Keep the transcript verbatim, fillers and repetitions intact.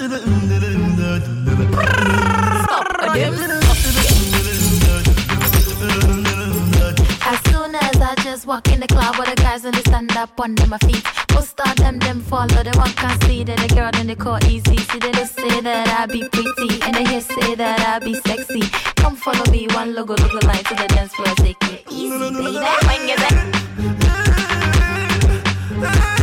Stop again. As soon as I just walk in the club with the guys and they stand up on them, my feet. Most of them, them follow, they one can't see that the girl in the car easy. See, they just say that I be pretty, and they hear say that I be sexy. Come follow me, one logo, logo line to the dance floor, take it easy, baby. When you're there.